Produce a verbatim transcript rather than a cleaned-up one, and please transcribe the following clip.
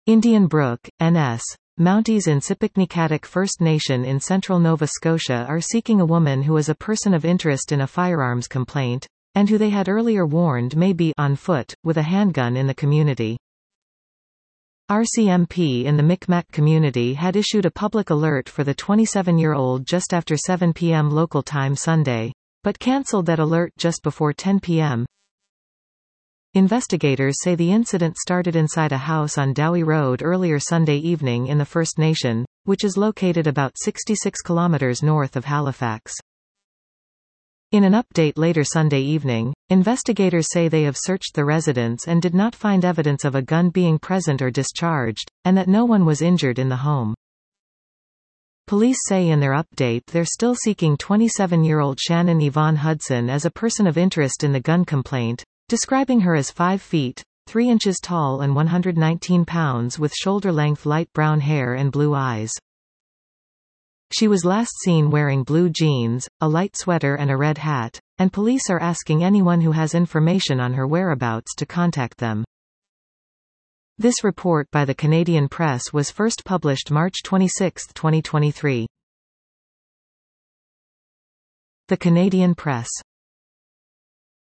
Indian Brook, N S Mounties in Sipeknekatik First Nation in central Nova Scotia are seeking a woman who is a person of interest in a firearms complaint, and who they had earlier warned may be on foot, with a handgun in the community. R C M P in the Micmac community had issued a public alert for the twenty-seven-year-old just after seven p m local time Sunday, but cancelled that alert just before ten p m Investigators say the incident started inside a house on Dowie Road earlier Sunday evening in the First Nation, which is located about sixty-six kilometers north of Halifax. In an update later Sunday evening, investigators say they have searched the residence and did not find evidence of a gun being present or discharged, and that no one was injured in the home. Police say in their update they're still seeking twenty-seven-year-old Shannon Yvonne Hudson as a person of interest in the gun complaint, describing her as five feet, three inches tall and one hundred nineteen pounds with shoulder-length light brown hair and blue eyes. She was last seen wearing blue jeans, a light sweater and a red hat, and police are asking anyone who has information on her whereabouts to contact them. This report by the Canadian Press was first published March twenty-sixth, twenty twenty-three. The Canadian Press.